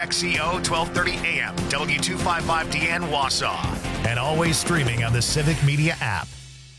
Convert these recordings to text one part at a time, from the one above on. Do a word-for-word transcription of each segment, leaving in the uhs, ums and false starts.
X E O twelve thirty A M, W two fifty-five D N Wausau. And always streaming on the Civic Media app.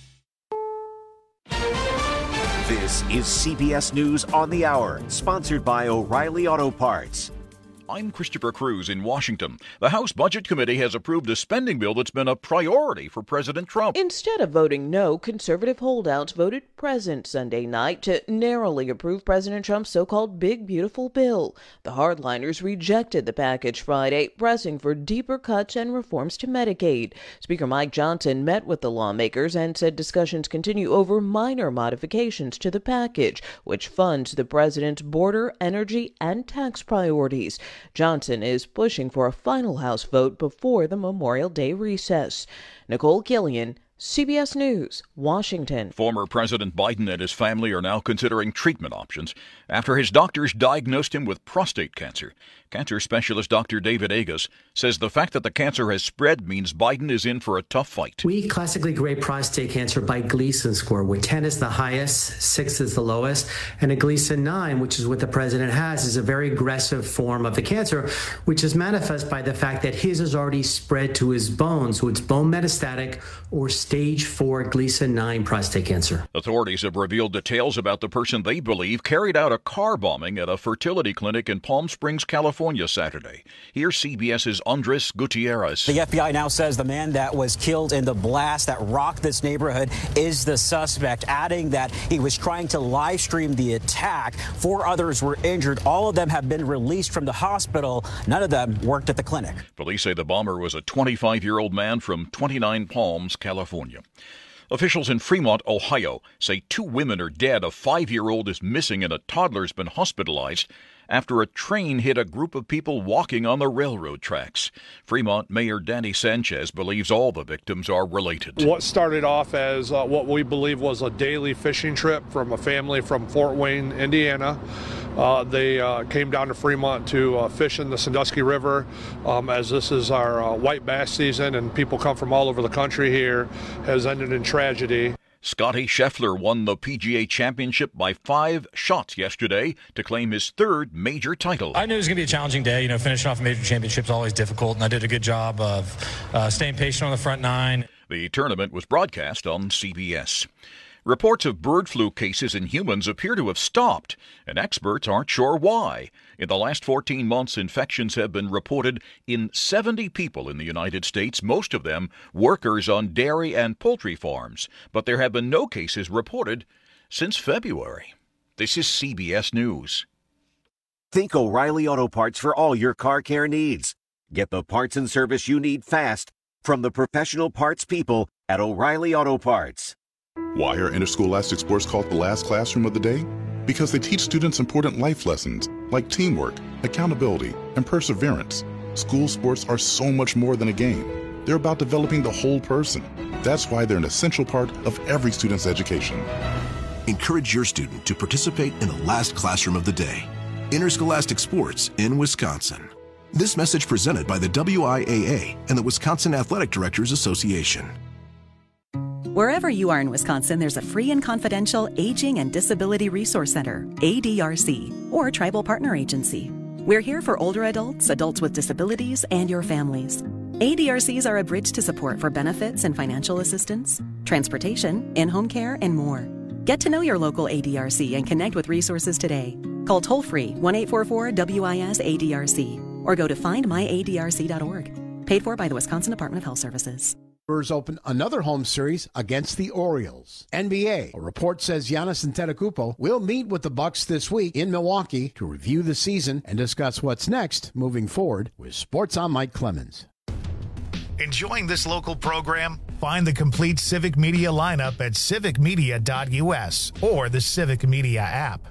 This is C B S News on the Hour, sponsored by O'Reilly Auto Parts. I'm Christopher Cruz in Washington. The House Budget Committee has approved a spending bill that's been a priority for President Trump. Instead of voting no, conservative holdouts voted present Sunday night to narrowly approve President Trump's so-called Big Beautiful Bill. The hardliners rejected the package Friday, pressing for deeper cuts and reforms to Medicaid. Speaker Mike Johnson met with the lawmakers and said discussions continue over minor modifications to the package, which funds the president's border, energy, and tax priorities. Johnson is pushing for a final House vote before the Memorial Day recess. Nicole Killian, C B S News, Washington. Former President Biden and his family are now considering treatment options after his doctors diagnosed him with prostate cancer. Cancer specialist Doctor David Agus says the fact that the cancer has spread means Biden is in for a tough fight. We classically grade prostate cancer by Gleason score, where ten is the highest, six is the lowest, and a Gleason nine, which is what the president has, is a very aggressive form of the cancer, which is manifest by the fact that his has already spread to his bones, so it's bone metastatic or stage four Gleason nine prostate cancer. Authorities have revealed details about the person they believe carried out a car bombing at a fertility clinic in Palm Springs, California Saturday. Here's CBS's Andres Gutierrez. The F B I now says the man that was killed in the blast that rocked this neighborhood is the suspect, adding that he was trying to live stream the attack. Four others were injured. All of them have been released from the hospital. None of them worked at the clinic. Police say the bomber was a twenty-five-year-old man from twenty-nine Palms, California. Officials in Fremont, Ohio, say two women are dead. A five-year-old is missing and a toddler's been hospitalized after a train hit a group of people walking on the railroad tracks. Fremont Mayor Danny Sanchez believes all the victims are related. What started off as uh, what we believe was a daily fishing trip from a family from Fort Wayne, Indiana. Uh, they uh, came down to Fremont to uh, fish in the Sandusky River, um, as this is our uh, white bass season and people come from all over the country here, has ended in tragedy. Scotty Scheffler won the P G A Championship by five shots yesterday to claim his third major title. I knew it was going to be a challenging day. You know, finishing off a major championship is always difficult, and I did a good job of uh, staying patient on the front nine. The tournament was broadcast on C B S. Reports of bird flu cases in humans appear to have stopped, and experts aren't sure why. In the last fourteen months, infections have been reported in seventy people in the United States, most of them workers on dairy and poultry farms. But there have been no cases reported since February. This is C B S News. Think O'Reilly Auto Parts for all your car care needs. Get the parts and service you need fast from the professional parts people at O'Reilly Auto Parts. Why are interscholastic sports called the last classroom of the day? Because they teach students important life lessons like teamwork, accountability, and perseverance. School sports are so much more than a game. They're about developing the whole person. That's why they're an essential part of every student's education. Encourage your student to participate in the last classroom of the day. Interscholastic sports in Wisconsin. This message presented by the W I A A and the Wisconsin Athletic Directors Association. Wherever you are in Wisconsin, there's a free and confidential Aging and Disability Resource Center, A D R C, or Tribal Partner Agency. We're here for older adults, adults with disabilities, and your families. A D R Cs are a bridge to support for benefits and financial assistance, transportation, in-home care, and more. Get to know your local A D R C and connect with resources today. Call toll-free one eight four four W I S A D R C or go to find my A D R C dot org. Paid for by the Wisconsin Department of Health Services. Open another home series against the Orioles. N B A. A report says Giannis Antetokounmpo will meet with the Bucks this week in Milwaukee to review the season and discuss what's next moving forward. With Sports, I'm Mike Clemens. Enjoying this local program? Find the complete Civic Media lineup at civic media dot U S or the Civic Media app.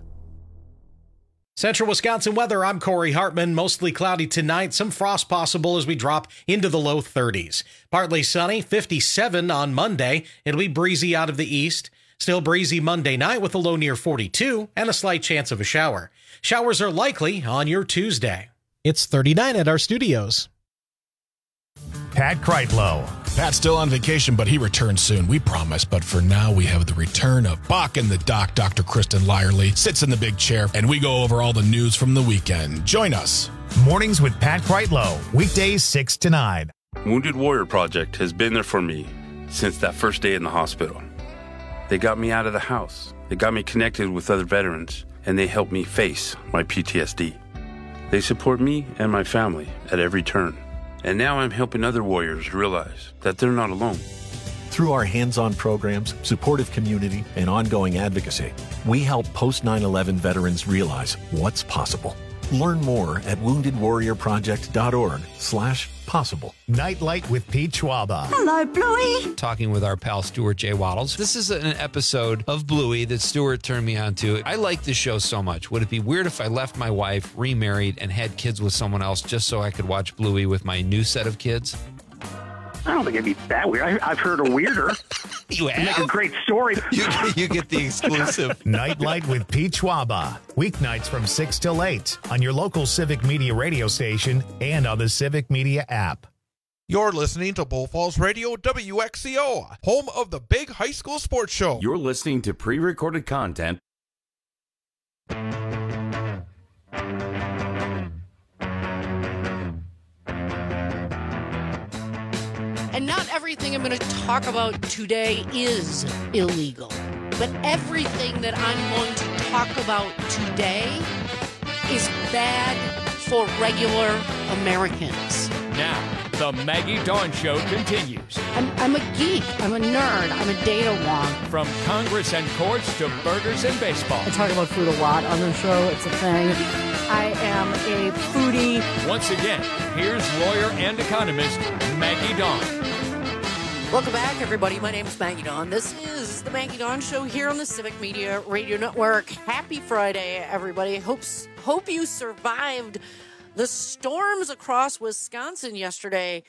Central Wisconsin weather, I'm Corey Hartman. Mostly cloudy tonight, some frost possible as we drop into the low thirties. Partly sunny, fifty-seven on Monday. It'll be breezy out of the east. Still breezy Monday night with a low near forty-two and a slight chance of a shower. Showers are likely on your Tuesday. It's thirty-nine at our studios. Pat Kreitlow, Pat's still on vacation, but he returns soon, we promise. But for now, we have the return of Bach and the Doc. Doctor Kristen Lyerly sits in the big chair, and we go over all the news from the weekend. Join us. Mornings with Pat Kreitlow, weekdays six to nine. Wounded Warrior Project has been there for me since that first day in the hospital. They got me out of the house. They got me connected with other veterans, and they helped me face my P T S D. They support me and my family at every turn. And now I'm helping other warriors realize that they're not alone. Through our hands-on programs, supportive community, and ongoing advocacy, we help post nine eleven veterans realize what's possible. Learn more at wounded warrior project dot org slash possible. Nightlight with Pete Schwaba. Hello, Bluey. Talking with our pal Stuart J. Waddles. This is an episode of Bluey that Stuart turned me on to. I like this show so much. Would it be weird if I left my wife, remarried, and had kids with someone else just so I could watch Bluey with my new set of kids? I don't think it'd be that weird. I, I've heard a weirder. You have? Make a great story. You, you get the exclusive. Nightlight with Pete Schwaba. Weeknights from six till eight on your local Civic Media radio station and on the Civic Media app. You're listening to Bull Falls Radio W X C O, home of the big high school sports show. You're listening to pre-recorded content. And not everything I'm going to talk about today is illegal. But everything that I'm going to talk about today is bad for regular Americans. Now, the Maggie Dawn Show continues. I'm, I'm a geek. I'm a nerd. I'm a data wonk. From Congress and courts to burgers and baseball. I talk about food a lot on the show. It's a thing. I am a foodie. Once again, here's lawyer and economist Maggie Dawn. Welcome back, everybody. My name is Maggie Dawn. This is the Maggie Dawn Show here on the Civic Media Radio Network. Happy Friday, everybody. Hopes, hope you survived the storms across Wisconsin yesterday.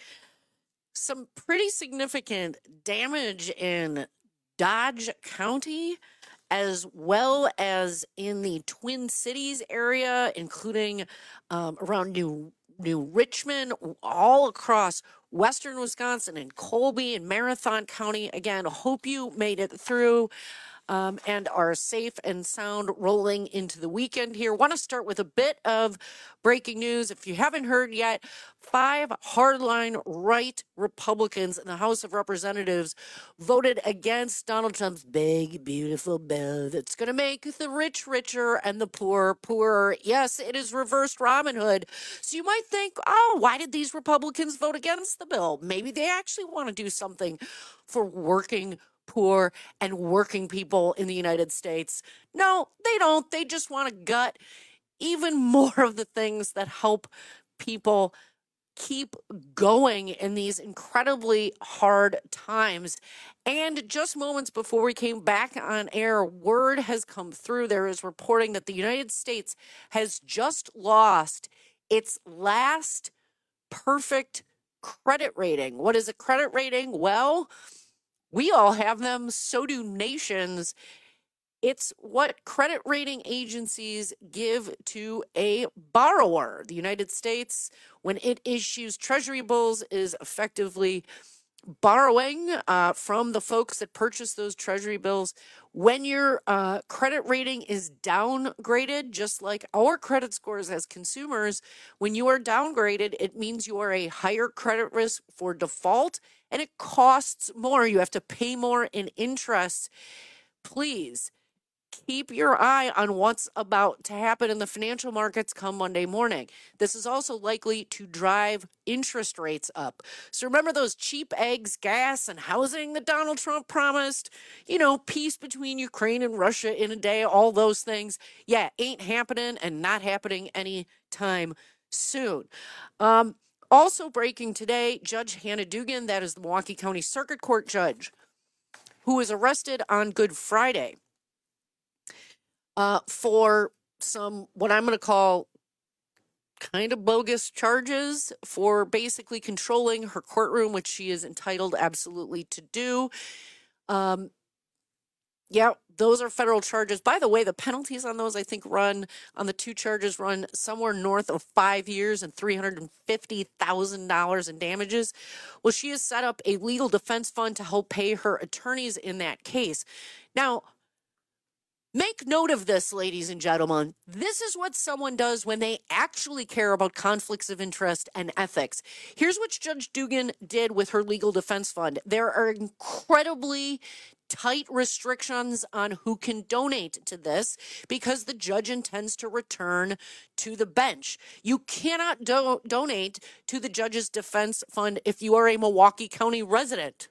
Some pretty significant damage in Dodge County, as well as in the Twin Cities area, including um, around New New Richmond, all across western Wisconsin and Colby and Marathon County. Again, hope you made it through um, and are safe and sound rolling into the weekend here. Want to start with a bit of breaking news. If you haven't heard yet, five hardline right Republicans in the House of Representatives voted against Donald Trump's big, beautiful bill that's going to make the rich richer and the poor poorer. Yes, it is reversed Robin Hood. So you might think, oh, why did these Republicans vote against the bill? Maybe they actually want to do something for working poor and working people in the United States. No, they don't. They just want to gut even more of the things that help people keep going in these incredibly hard times. And just moments before we came back on air, word has come through. There is reporting that the United States has just lost its last perfect credit rating. What is a credit rating? Well, we all have them. So do nations. It's what credit rating agencies give to a borrower. The United States, when it issues treasury bills, is effectively borrowing uh, from the folks that purchase those treasury bills. When your uh, credit rating is downgraded, just like our credit scores as consumers, when you are downgraded, it means you are a higher credit risk for default, and it costs more. You have to pay more in interest. Please keep your eye on what's about to happen in the financial markets come Monday morning. This is also likely to drive interest rates up. So remember those cheap eggs, gas, and housing that Donald Trump promised? You know, peace between Ukraine and Russia in a day, all those things. Yeah, ain't happening and not happening anytime soon. Um, also breaking today, Judge Hannah Dugan, that is the Milwaukee County Circuit Court judge, who was arrested on Good Friday Uh, for some, what I'm going to call kind of bogus charges for basically controlling her courtroom, which she is entitled absolutely to do. Um, Yeah, those are federal charges. By the way, the penalties on those, I think, run on the two charges run somewhere north of five years and three hundred fifty thousand dollars in damages. Well, she has set up a legal defense fund to help pay her attorneys in that case. Now, make note of this, ladies and gentlemen. This is what someone does when they actually care about conflicts of interest and ethics. Here's what Judge Dugan did with her legal defense fund. There are incredibly tight restrictions on who can donate to this because the judge intends to return to the bench. You cannot do- donate to the judge's defense fund if you are a Milwaukee County resident.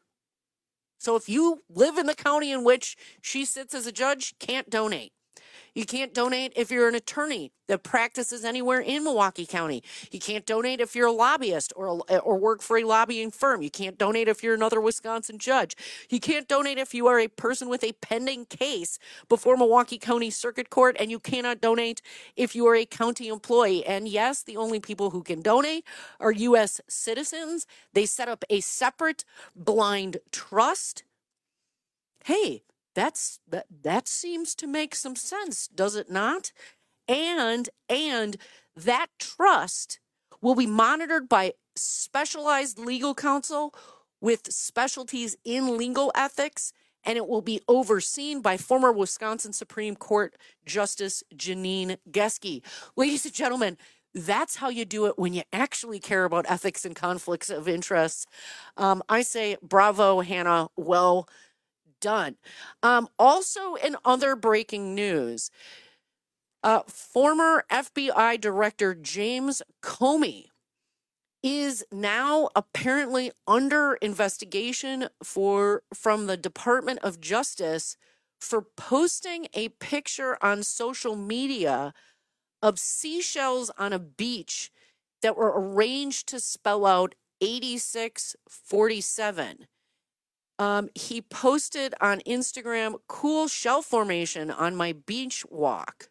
So if you live in the county in which she sits as a judge, can't donate. You can't donate if you're an attorney that practices anywhere in Milwaukee County. You can't donate if you're a lobbyist or or work for a lobbying firm. You can't donate if you're another Wisconsin judge. You can't donate if you are a person with a pending case before Milwaukee County Circuit Court, and you cannot donate if you are a county employee. And yes, the only people who can donate are U S citizens. They set up a separate blind trust. Hey, That's that that seems to make some sense, does it not? And and that trust will be monitored by specialized legal counsel with specialties in legal ethics, and it will be overseen by former Wisconsin Supreme Court Justice Janine Geske. Ladies and gentlemen, that's how you do it when you actually care about ethics and conflicts of interest. Um, I say bravo, Hannah. Well done. Um, also, in other breaking news, uh, former F B I Director James Comey is now apparently under investigation for from the Department of Justice for posting a picture on social media of seashells on a beach that were arranged to spell out eighty-six forty-seven. Um, he posted on Instagram, cool shell formation on my beach walk.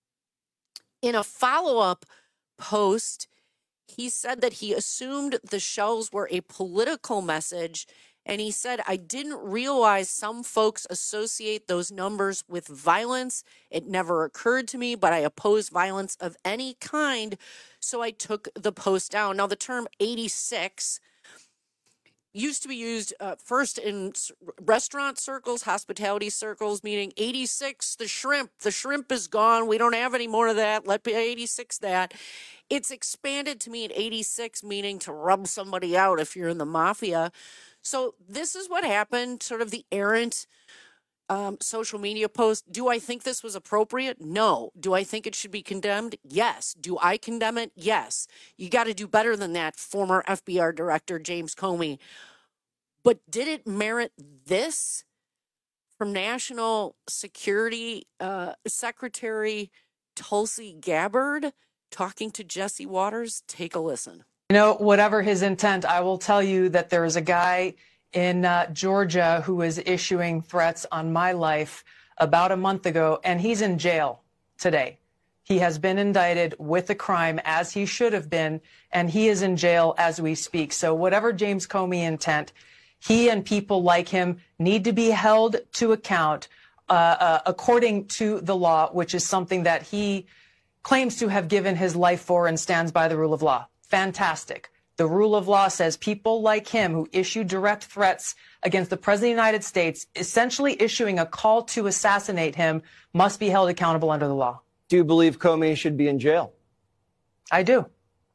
In a follow-up post, he said that he assumed the shells were a political message, and he said, I didn't realize some folks associate those numbers with violence. It never occurred to me, but I oppose violence of any kind, so I took the post down. Now, the term eighty-six used to be used uh, first in s- restaurant circles, hospitality circles, meaning eighty-six, the shrimp. The shrimp is gone. We don't have any more of that. Let be eighty-six that. It's expanded to mean eighty-six, meaning to rub somebody out if you're in the mafia. So this is what happened, sort of the errant um, social media post. Do I think this was appropriate? No. Do I think it should be condemned? Yes. Do I condemn it? Yes. You got to do better than that, former F B I Director James Comey. But did it merit this from National Security uh, Secretary Tulsi Gabbard talking to Jesse Waters? Take a listen. You know, whatever his intent, I will tell you that there is a guy in uh, Georgia who is issuing threats on my life about a month ago, and he's in jail today. He has been indicted with a crime, as he should have been, and he is in jail as we speak. So whatever James Comey intent, he and people like him need to be held to account uh, uh, according to the law, which is something that he claims to have given his life for and stands by the rule of law. Fantastic. The rule of law says people like him who issue direct threats against the President of the United States, essentially issuing a call to assassinate him, must be held accountable under the law. Do you believe Comey should be in jail? I do.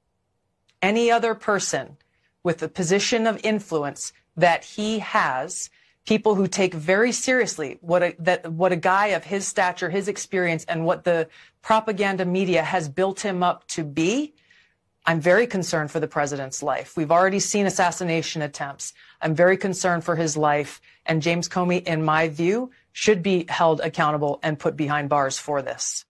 Any other person with the position of influence that he has, people who take very seriously what a, that, what a guy of his stature, his experience, and what the propaganda media has built him up to be, I'm very concerned for the president's life. We've already seen assassination attempts. I'm very concerned for his life. And James Comey, in my view, should be held accountable and put behind bars for this.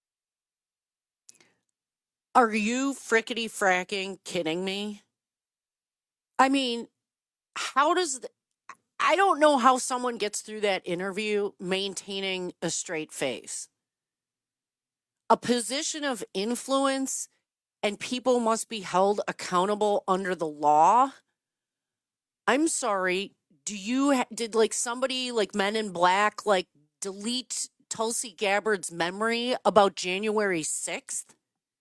Are you frickety fracking kidding me? I mean, how does the, I don't know how someone gets through that interview maintaining a straight face. A position of influence and people must be held accountable under the law. I'm sorry. Do you, did like somebody like Men in Black, like delete Tulsi Gabbard's memory about January sixth?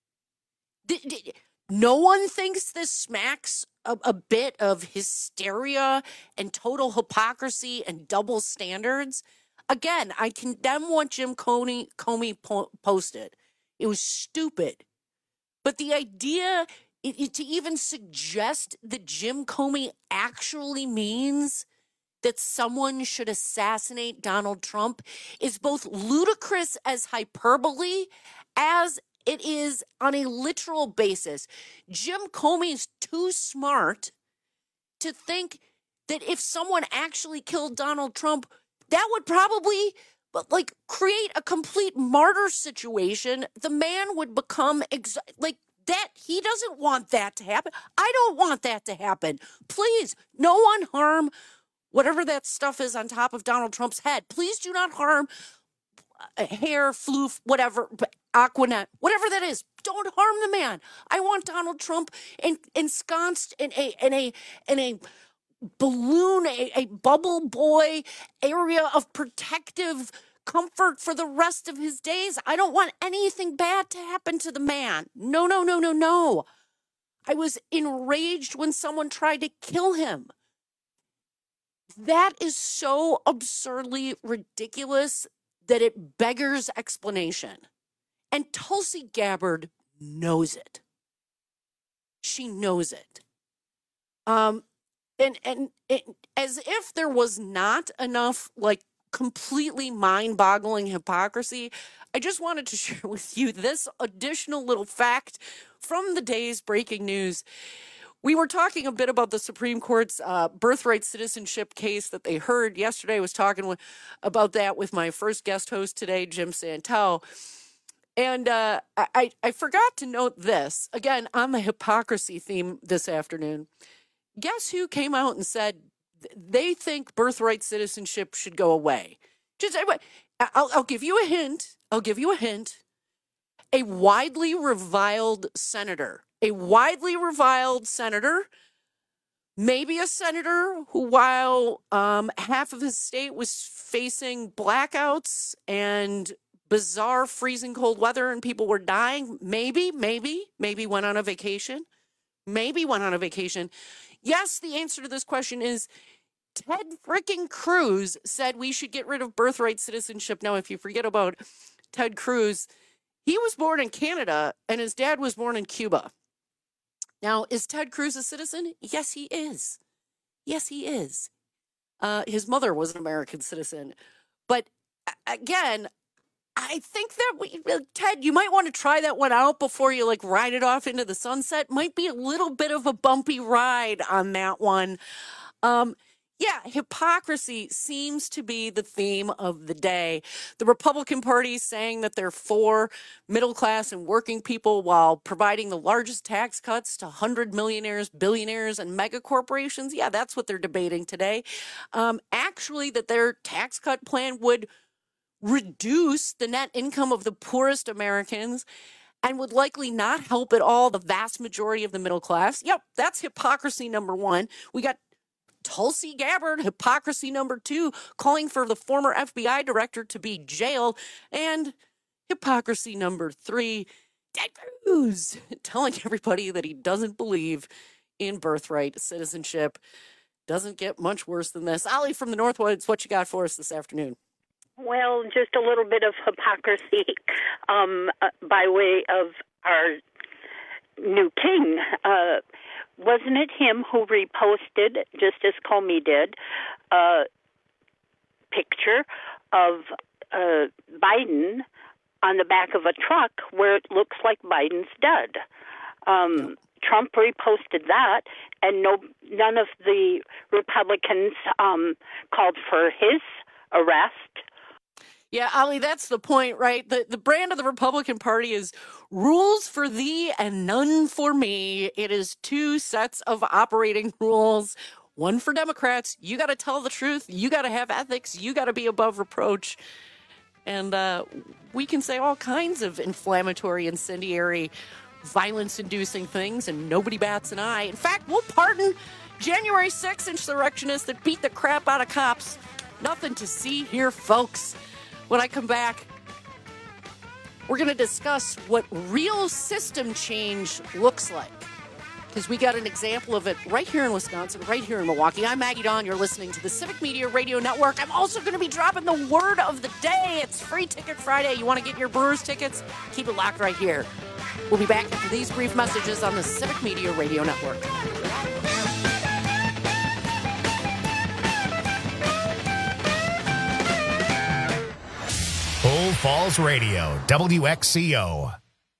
D- d- no one thinks this smacks a, a bit of hysteria and total hypocrisy and double standards? Again, I condemn what Jim Comey, Comey po- posted. It was stupid. But the idea it, it, to even suggest that Jim Comey actually means that someone should assassinate Donald Trump is both ludicrous as hyperbole as it is on a literal basis. Jim Comey is too smart to think that if someone actually killed Donald Trump, that would probably like create a complete martyr situation. The man would become ex- like that. He doesn't want that to happen. I don't want that to happen. Please, no one harm whatever that stuff is on top of Donald Trump's head. Please do not harm uh, hair, floof, whatever, Aquanet, whatever that is. Don't harm the man. I want Donald Trump en- ensconced in a in a in a balloon, a, a bubble boy area of protective comfort for the rest of his days. I don't want anything bad to happen to the man. No, no, no, no, no. I was enraged when someone tried to kill him. That is so absurdly ridiculous that it beggars explanation. And Tulsi Gabbard knows it. She knows it. Um, and and it, as if there was not enough, like, completely mind-boggling hypocrisy, I just wanted to share with you this additional little fact from the day's breaking news. We were talking a bit about the Supreme Court's uh, birthright citizenship case that they heard yesterday. I was talking with, about that with my first guest host today, Jim Santel. And uh, I, I forgot to note this, again, on the hypocrisy theme this afternoon. Guess who came out and said they think birthright citizenship should go away? Just, I'll, I'll give you a hint. I'll give you a hint. A widely reviled senator. A widely reviled senator. Maybe a senator who, while um, half of his state was facing blackouts and bizarre freezing cold weather and people were dying, maybe, maybe, maybe went on a vacation. Maybe went on a vacation. Yes, the answer to this question is Ted frickin' Cruz said we should get rid of birthright citizenship. Now, if you forget about Ted Cruz, he was born in Canada and his dad was born in Cuba. Now, is Ted Cruz a citizen? Yes, he is. Yes, he is. Uh, his mother was an American citizen. But again, I think that we, Ted, you might want to try that one out before you like ride it off into the sunset. Might be a little bit of a bumpy ride on that one. Um, yeah, hypocrisy seems to be the theme of the day. The Republican Party saying that they're for middle class and working people while providing the largest tax cuts to one hundred millionaires, billionaires, and mega corporations. Yeah, that's what they're debating today. Um, actually, that their tax cut plan would reduce the net income of the poorest Americans and would likely not help at all the vast majority of the middle class. Yep, that's hypocrisy number one. We got Tulsi Gabbard, hypocrisy number two, calling for the former F B I director to be jailed. And hypocrisy number three, Ted Cruz, telling everybody that he doesn't believe in birthright citizenship. Doesn't get much worse than this. Ollie from the Northwoods, what you got for us this afternoon? Well, just a little bit of hypocrisy um, uh, by way of our new king. Uh, wasn't it him who reposted, just as Comey did, a picture of uh, Biden on the back of a truck where it looks like Biden's dead? Um, Trump reposted that, and no, none of the Republicans um, called for his arrest. Yeah, Ali, that's the point, right? The the brand of the Republican Party is rules for thee and none for me. It is two sets of operating rules. One for Democrats. You got to tell the truth. You got to have ethics. You got to be above reproach. And uh, we can say all kinds of inflammatory, incendiary, violence-inducing things, and nobody bats an eye. In fact, we'll pardon January sixth insurrectionists that beat the crap out of cops. Nothing to see here, folks. When I come back, we're going to discuss what real system change looks like. Because we got an example of it right here in Wisconsin, right here in Milwaukee. I'm Maggie Dawn. You're listening to the Civic Media Radio Network. I'm also going to be dropping the word of the day. It's Free Ticket Friday. You want to get your Brewers tickets? Keep it locked right here. We'll be back after these brief messages on the Civic Media Radio Network. Bull Falls Radio, W X C O.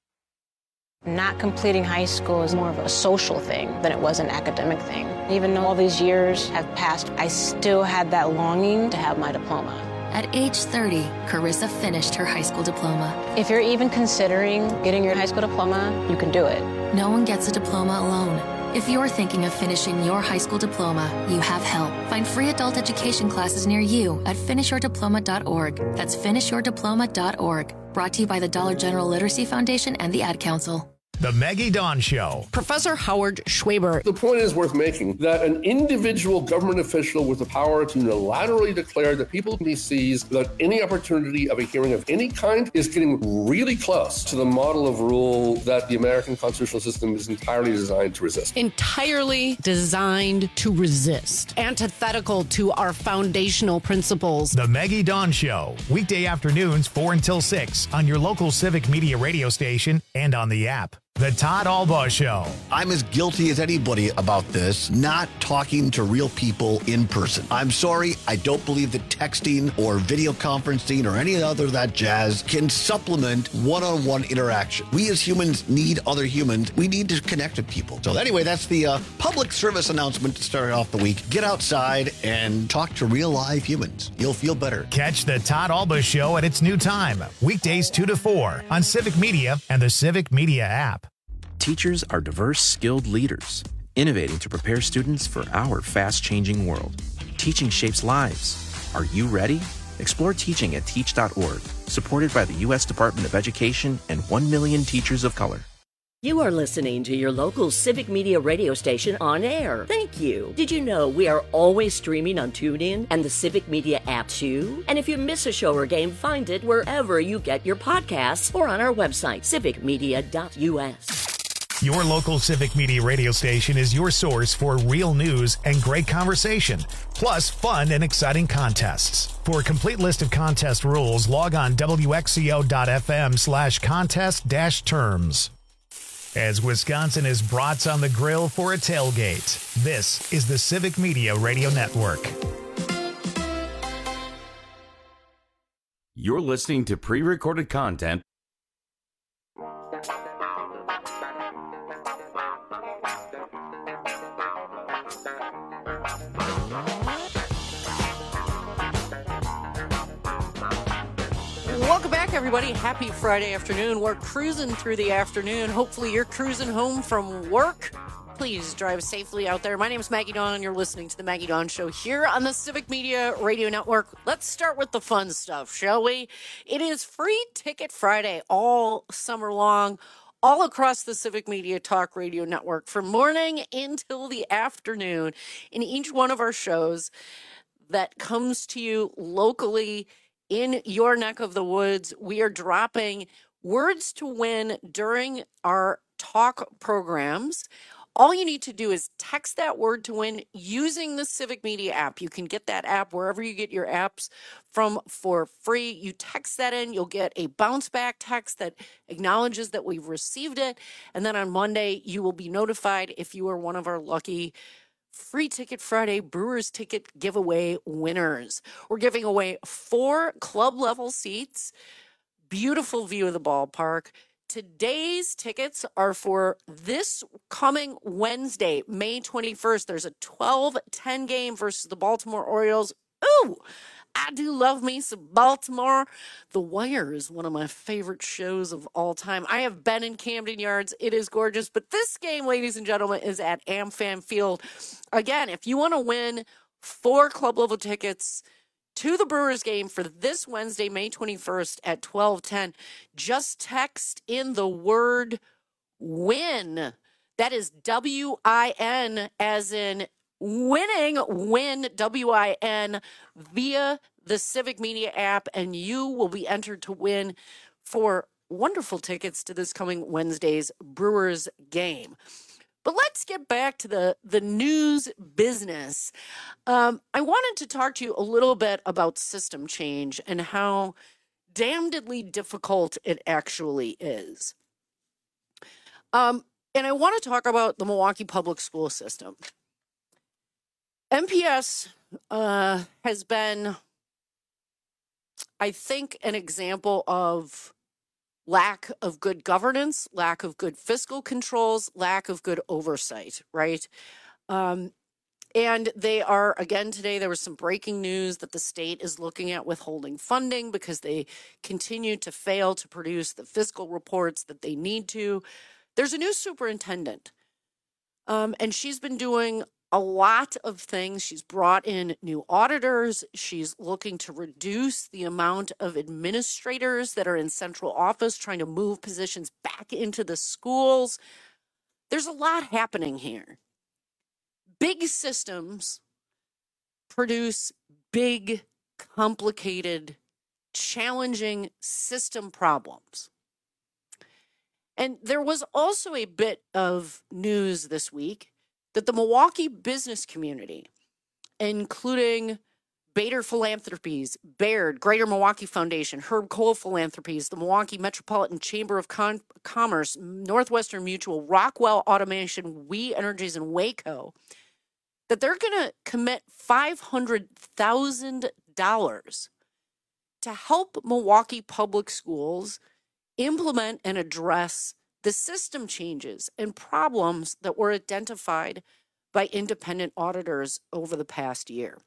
Not completing high school is more of a social thing than it was an academic thing. Even though all these years have passed, I still had that longing to have my diploma. At age thirty, Carissa finished her high school diploma. If you're even considering getting your high school diploma, you can do it. No one gets a diploma alone. If you're thinking of finishing your high school diploma, you have help. Find free adult education classes near you at finish your diploma dot org. That's finish your diploma dot org. Brought to you by the Dollar General Literacy Foundation and the Ad Council. The Maggie Dawn Show. Professor Howard Schwaber. The point is worth making that an individual government official with the power to unilaterally declare that people can be seized without any opportunity of a hearing of any kind is getting really close to the model of rule that the American constitutional system is entirely designed to resist. Entirely designed to resist. Antithetical to our foundational principles. The Maggie Dawn Show. Weekday afternoons, four until six on your local Civic Media radio station and on the app. The Todd Albaugh Show. I'm as guilty as anybody about this, not talking to real people in person. I'm sorry, I don't believe that texting or video conferencing or any other of that jazz can supplement one-on-one interaction. We as humans need other humans. We need to connect with people. So anyway, that's the uh, public service announcement to start off the week. Get outside and talk to real live humans. You'll feel better. Catch the Todd Albaugh Show at its new time, weekdays two to four on Civic Media and the Civic Media app. Teachers are diverse, skilled leaders, innovating to prepare students for our fast-changing world. Teaching shapes lives. Are you ready? Explore teaching at teach dot org, supported by the U S Department of Education and one million teachers of color. You are listening to your local Civic Media radio station on air. Thank you. Did you know we are always streaming on TuneIn and the Civic Media app too? And if you miss a show or game, find it wherever you get your podcasts or on our website, civic media dot U S. Your local Civic Media radio station is your source for real news and great conversation, plus fun and exciting contests. For a complete list of contest rules, log on W X C O dot F M slash contest dash terms. As Wisconsin is brats on the grill for a tailgate, this is the Civic Media Radio Network. You're listening to pre-recorded content. Welcome back, everybody. Happy Friday afternoon. We're cruising through the afternoon. Hopefully you're cruising home from work. Please drive safely out there. My name is Maggie Dawn, and you're listening to the Maggie Dawn Show here on the Civic Media Radio Network. Let's start with the fun stuff, shall we? It is Free Ticket Friday all summer long, all across the Civic Media Talk Radio Network, from morning until the afternoon. In each one of our shows that comes to you locally in your neck of the woods, we are dropping words to win during our talk programs. All you need to do is text that word to win using the Civic Media app. You can get that app wherever you get your apps from for free. You text that in, you'll get a bounce back text that acknowledges that we've received it. And then on Monday, you will be notified if you are one of our lucky Free Ticket Friday Brewers ticket giveaway winners. We're giving away four club level seats, beautiful view of the ballpark. Today's tickets are for this coming Wednesday, May twenty-first. There's a twelve ten game versus the Baltimore Orioles. Ooh, I do love me some Baltimore. The Wire is one of my favorite shows of all time. I have been in Camden Yards. It is gorgeous. But this game, ladies and gentlemen, is at AmFam Field. Again, if you want to win four club level tickets to the Brewers game for this Wednesday, May twenty-first at twelve ten, just text in the word win. That is W I N as in winning, win, W I N, via the Civic Media app, and you will be entered to win for wonderful tickets to this coming Wednesday's Brewers game. But let's get back to the, the news business. Um, I wanted to talk to you a little bit about system change and how damnedly difficult it actually is. Um, and I want to talk about the Milwaukee public school system. M P S uh, has been, I think, an example of lack of good governance, lack of good fiscal controls, lack of good oversight, right? Um, and they are, again, today there was some breaking news that the state is looking at withholding funding because they continue to fail to produce the fiscal reports that they need to. There's a new superintendent, um, and she's been doing a lot of things. She's brought in new auditors. She's looking to reduce the amount of administrators that are in central office, trying to move positions back into the schools. There's a lot happening here. Big systems produce big, complicated, challenging system problems. And there was also a bit of news this week that the Milwaukee business community, including Bader Philanthropies, Baird, Greater Milwaukee Foundation, Herb Cole Philanthropies, the Milwaukee Metropolitan Chamber of Con- Commerce, Northwestern Mutual, Rockwell Automation, We Energies, and Waco, that they're going to commit five hundred thousand dollars to help Milwaukee public schools implement and address the system changes and problems that were identified by independent auditors over the past year.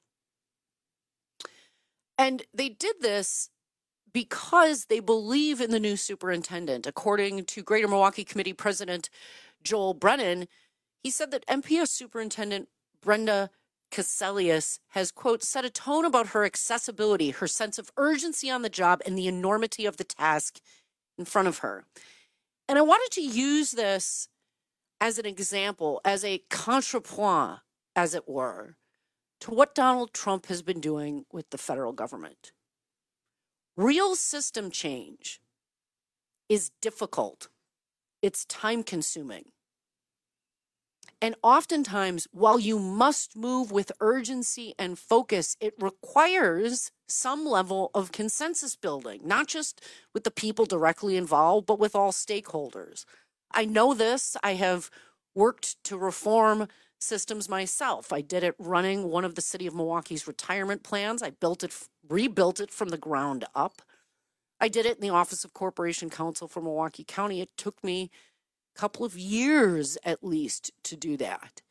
And they did this because they believe in the new superintendent. According to Greater Milwaukee Committee President Joel Brennan, he said that M P S Superintendent Brenda Cassellius has, quote, set a tone about her accessibility, her sense of urgency on the job, and the enormity of the task in front of her. And I wanted to use this as an example, as a contrepoint, as it were, to what Donald Trump has been doing with the federal government. Real system change is difficult. It's time-consuming. And oftentimes, while you must move with urgency and focus, it requires some level of consensus building, not just with the people directly involved, but with all stakeholders. I know this. I have worked to reform systems myself. I did it running one of the City of Milwaukee's retirement plans. I built it, rebuilt it from the ground up. I did it in the Office of Corporation Counsel for Milwaukee County. It took me couple of years at least to do that.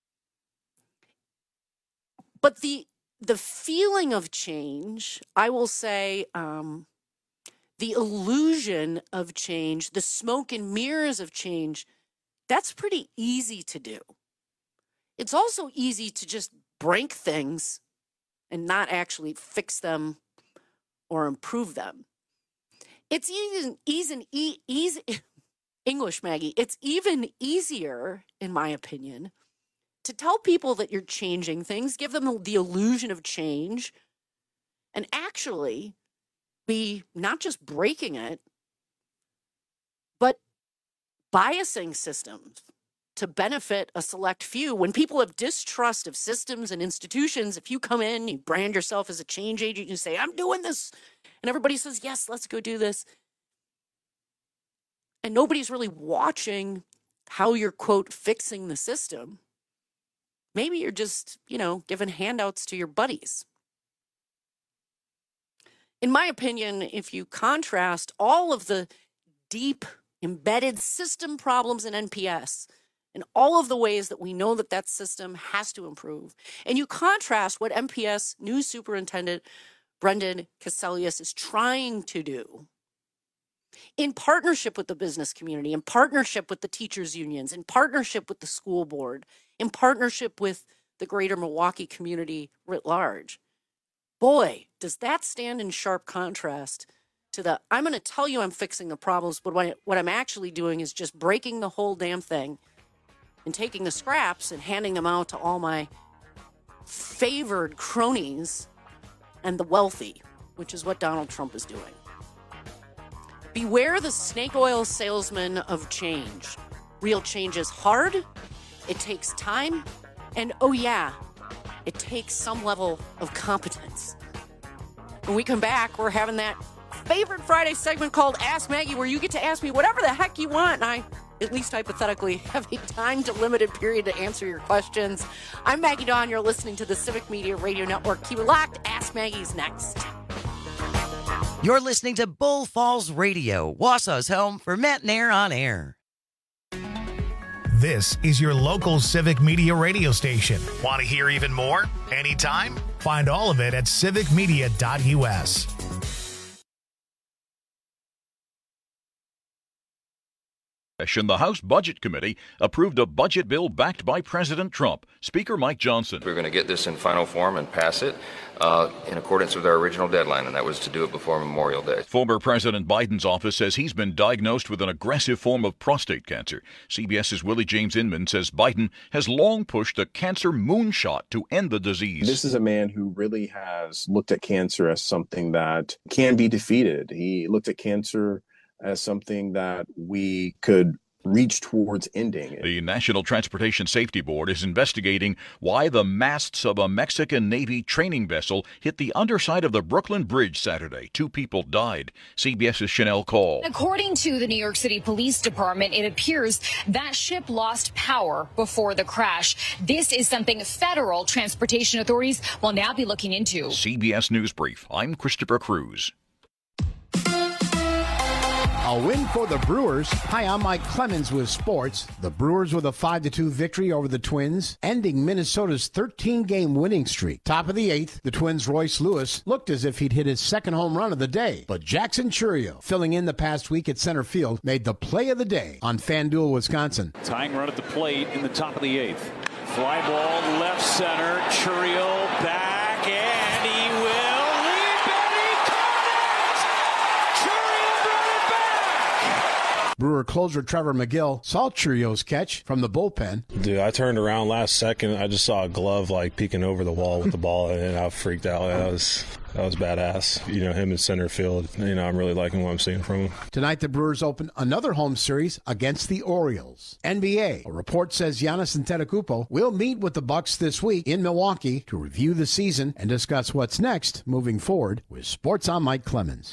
But the the feeling of change, I will say, um, the illusion of change, the smoke and mirrors of change, that's pretty easy to do. It's also easy to just break things and not actually fix them or improve them. It's even easy, easy, easy English, Maggie, it's even easier, in my opinion, to tell people that you're changing things, give them the illusion of change, and actually be not just breaking it, but biasing systems to benefit a select few. When people have distrust of systems and institutions, if you come in, you brand yourself as a change agent, you say, I'm doing this, and everybody says, yes, let's go do this. And nobody's really watching how you're, quote, fixing the system. Maybe you're just, you know, giving handouts to your buddies. In my opinion, if you contrast all of the deep embedded system problems in N P S and all of the ways that we know that that system has to improve, and you contrast what M P S new superintendent Brendan Cassellius is trying to do in partnership with the business community, in partnership with the teachers' unions, in partnership with the school board, in partnership with the greater Milwaukee community writ large. Boy, does that stand in sharp contrast to the, I'm going to tell you I'm fixing the problems, but what, I, what I'm actually doing is just breaking the whole damn thing and taking the scraps and handing them out to all my favored cronies and the wealthy, which is what Donald Trump is doing. Beware the snake oil salesman of change. Real change is hard, it takes time, and oh yeah, it takes some level of competence. When we come back, we're having that favorite Friday segment called Ask Maggie, where you get to ask me whatever the heck you want, and I, at least hypothetically, have a time-limited period to answer your questions. I'm Maggie Dawn. You're listening to the Civic Media Radio Network. Keep it locked. Ask Maggie's next. You're listening to Bull Falls Radio, Wausau's home for Matt Nair on air. This is your local Civic Media radio station. Want to hear even more? Anytime? Find all of it at civic media dot u s. The House Budget Committee approved a budget bill backed by President Trump. Speaker Mike Johnson. We're going to get this in final form and pass it uh, in accordance with our original deadline, and that was to do it before Memorial Day. Former President Biden's office says he's been diagnosed with an aggressive form of prostate cancer. CBS's Willie James Inman says Biden has long pushed a cancer moonshot to end the disease. This is a man who really has looked at cancer as something that can be defeated. He looked at cancer as something that we could reach towards ending. The National Transportation Safety Board is investigating why the masts of a Mexican Navy training vessel hit the underside of the Brooklyn Bridge Saturday. Two people died. CBS's Chanel Call. According to the New York City Police Department, it appears that ship lost power before the crash. This is something federal transportation authorities will now be looking into. C B S News Brief. I'm Christopher Cruz. A win for the Brewers. Hi, I'm Mike Clemens with sports. The Brewers with a five to two victory over the Twins, ending Minnesota's thirteen-game winning streak. Top of the eighth, the Twins' Royce Lewis looked as if he'd hit his second home run of the day. But Jackson Churio, filling in the past week at center field, made the play of the day on FanDuel, Wisconsin. Tying run at the plate in the top of the eighth. Fly ball left center. Churio back, and he will. Brewer closer Trevor McGill saw Churio's catch from the bullpen. Dude, I turned around last second. I just saw a glove like peeking over the wall with the ball, and I freaked out. That was that was badass. You know, him in center field. You know, I'm really liking what I'm seeing from him. Tonight, the Brewers open another home series against the Orioles. N B A. A report says Giannis Antetokounmpo will meet with the Bucks this week in Milwaukee to review the season and discuss what's next moving forward. With Sports, I'm Mike Clemens.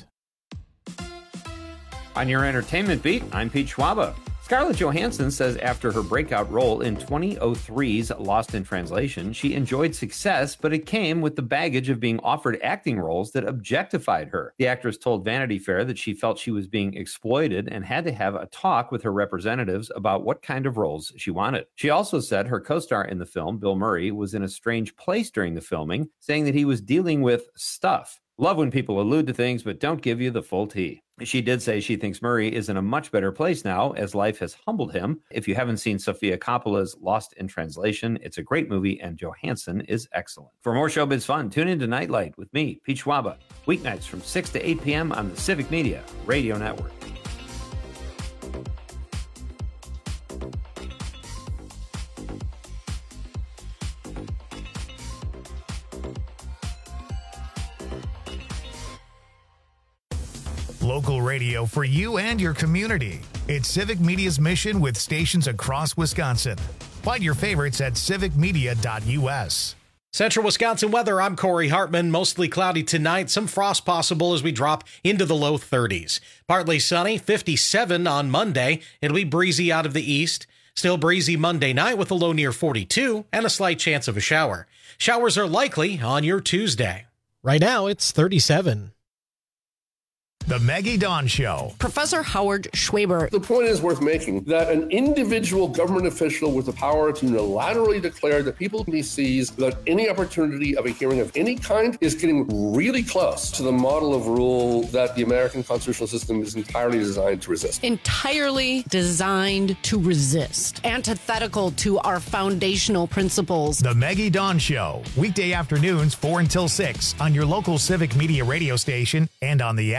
On your entertainment beat, I'm Pete Schwaba. Scarlett Johansson says after her breakout role in twenty oh three's Lost in Translation, she enjoyed success, but it came with the baggage of being offered acting roles that objectified her. The actress told Vanity Fair that she felt she was being exploited and had to have a talk with her representatives about what kind of roles she wanted. She also said her co-star in the film, Bill Murray, was in a strange place during the filming, saying that he was dealing with stuff. Love when people allude to things but don't give you the full tea. She did say she thinks Murray is in a much better place now as life has humbled him. If you haven't seen Sofia Coppola's Lost in Translation, it's a great movie and Johansson is excellent. For more showbiz fun, tune in to Nightlight with me, Pete Schwaba, weeknights from six to eight p.m. on the Civic Media Radio Network. Local radio for you and your community. It's Civic Media's mission with stations across Wisconsin. Find your favorites at civic media dot u s. Central Wisconsin weather, I'm Corey Hartman. Mostly cloudy tonight. Some frost possible as we drop into the low thirties. Partly sunny, fifty-seven on Monday. It'll be breezy out of the east. Still breezy Monday night with a low near forty-two and a slight chance of a shower. Showers are likely on your Tuesday. Right now, it's thirty-seven. The Maggie Dawn Show. Professor Howard Schwaber. The point is worth making that an individual government official with the power to unilaterally declare that people he sees without any opportunity of a hearing of any kind is getting really close to the model of rule that the American constitutional system is entirely designed to resist. Entirely designed to resist. Antithetical to our foundational principles. The Maggie Dawn Show. Weekday afternoons, four until six on your local Civic Media radio station and on the app.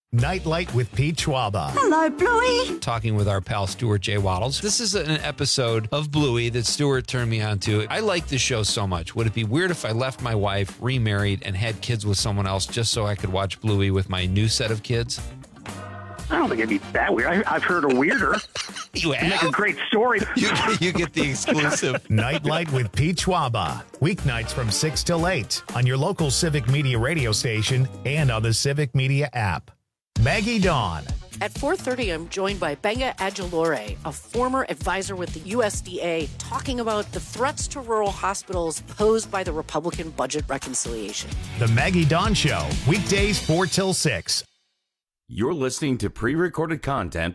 Nightlight with Pete Schwaba. Hello, Bluey. Talking with our pal Stuart J. Waddles. This is an episode of Bluey that Stuart turned me on to. I like this show so much. Would it be weird if I left my wife, remarried, and had kids with someone else just so I could watch Bluey with my new set of kids? I don't think it'd be that weird. I, I've heard a weirder. You have? Make a great story. You, you get the exclusive. Nightlight with Pete Schwaba. Weeknights from six till eight on your local Civic Media radio station and on the Civic Media app. Maggie Dawn. At four thirty, I'm joined by Benga Adjalore, a former advisor with the U S D A, talking about the threats to rural hospitals posed by the Republican budget reconciliation. The Maggie Dawn Show, weekdays four till six. You're listening to pre-recorded content.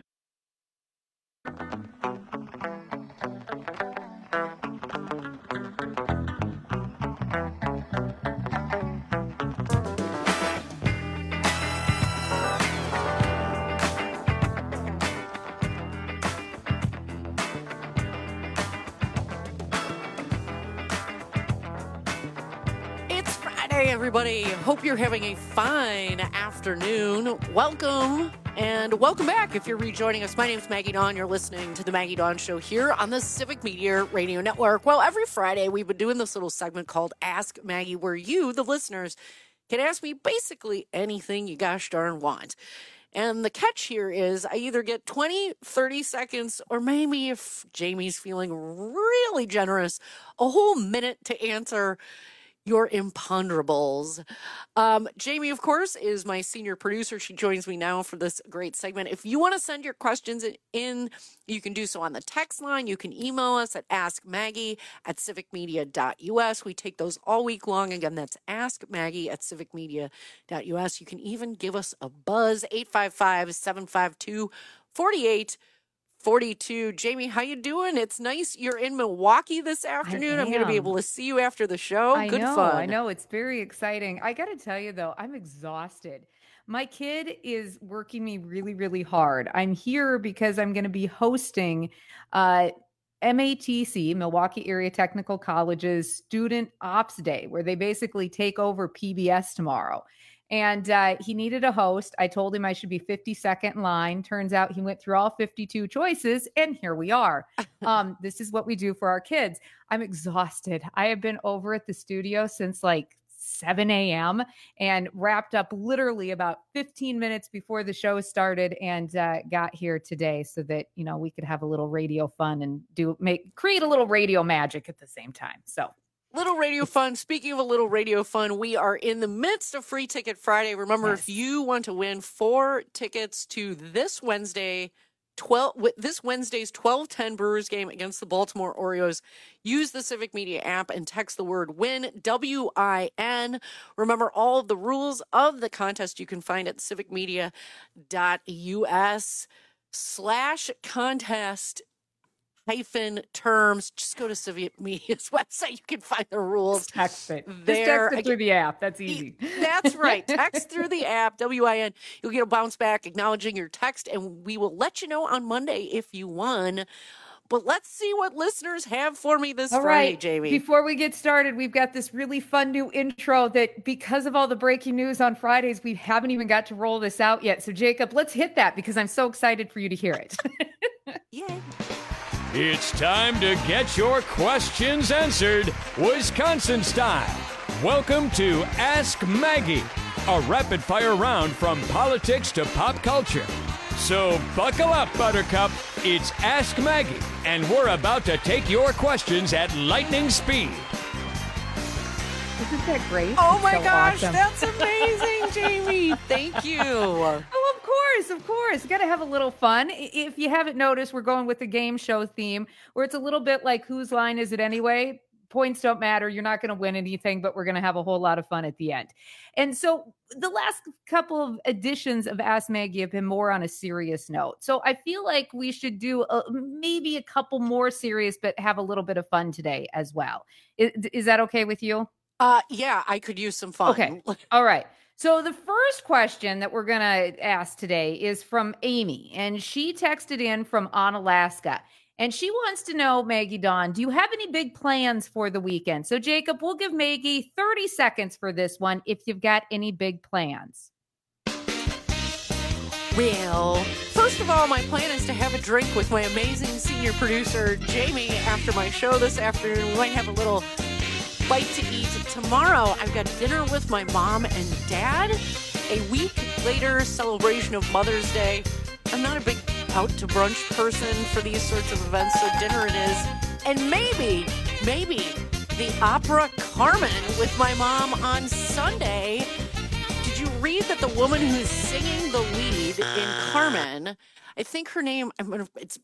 Hey, everybody. Hope you're having a fine afternoon. Welcome and welcome back if you're rejoining us. My name's Maggie Dawn. You're listening to the Maggie Dawn Show here on the Civic Media Radio Network. Well, every Friday we've been doing this little segment called Ask Maggie, where you, the listeners, can ask me basically anything you gosh darn want. And the catch here is I either get twenty, thirty seconds, or maybe if Jamie's feeling really generous, a whole minute to answer your imponderables. Um, Jamie, of course, is my senior producer. She joins me now for this great segment. If you want to send your questions in, you can do so on the text line. You can email us at askmaggie at civicmedia.us. We take those all week long. Again, that's askmaggie at civicmedia.us. You can even give us a buzz, eight five five, seven five two, four eight forty-two. Jamie, how you doing? It's nice you're in Milwaukee this afternoon. I'm going to be able to see you after the show. I Good know, fun. I know. It's very exciting. I got to tell you, though, I'm exhausted. My kid is working me really, really hard. I'm here because I'm going to be hosting uh, M A T C, Milwaukee Area Technical College's Student Ops Day, where they basically take over P B S tomorrow. And uh, he needed a host. I told him I should be fifty-second in line. Turns out he went through all fifty-two choices, and here we are. Um, this is what we do for our kids. I'm exhausted. I have been over at the studio since like seven a.m. and wrapped up literally about fifteen minutes before the show started, and uh, got here today so that, you know, we could have a little radio fun and do make create a little radio magic at the same time. So. Little radio fun. Speaking of a little radio fun, we are in the midst of Free Ticket Friday. Remember, yes. If you want to win four tickets to this Wednesday, twelve this Wednesday's twelve ten Brewers game against the Baltimore Orioles, use the Civic Media app and text the word WIN, W I N. Remember, all of the rules of the contest you can find at civicmedia.us slash contest hyphen terms. Just go to Civic Media's website. You can find the rules. Text it. There. Just text it through the app. That's easy. That's right. Text through the app, W I N. You'll get a bounce back acknowledging your text, and we will let you know on Monday if you won. But let's see what listeners have for me this all Friday, right. Jamie. Before we get started, we've got this really fun new intro that, because of all the breaking news on Fridays, we haven't even got to roll this out yet. So, Jacob, let's hit that because I'm so excited for you to hear it. Yay. It's time to get your questions answered, Wisconsin style. Welcome to Ask Maggie, a rapid-fire round from politics to pop culture. So buckle up, Buttercup. It's Ask Maggie, and we're about to take your questions at lightning speed. Isn't that great? Oh, my so gosh, awesome. That's amazing, Jamie. Thank you. Oh, of course, of course. Got to have a little fun. If you haven't noticed, we're going with the game show theme, where it's a little bit like whose line is it anyway? Points don't matter. You're not going to win anything, but we're going to have a whole lot of fun at the end. And so the last couple of editions of Ask Maggie have been more on a serious note. So I feel like we should do a, maybe a couple more serious, but have a little bit of fun today as well. Is, is that okay with you? Uh, yeah, I could use some fun. Okay. All right. So the first question that we're going to ask today is from Amy, and she texted in from Onalaska, and she wants to know, Maggie Dawn, do you have any big plans for the weekend? So Jacob, we'll give Maggie thirty seconds for this one if you've got any big plans. Well, first of all, my plan is to have a drink with my amazing senior producer, Jamie, after my show this afternoon. We might have a little bite to eat. Tomorrow, I've got dinner with my mom and dad. A week later, celebration of Mother's Day. I'm not a big out to brunch person for these sorts of events, so dinner it is. And maybe, maybe the opera Carmen with my mom on Sunday. Did you read that the woman who's singing the lead in Carmen, I think her name, I'm gonna, it's,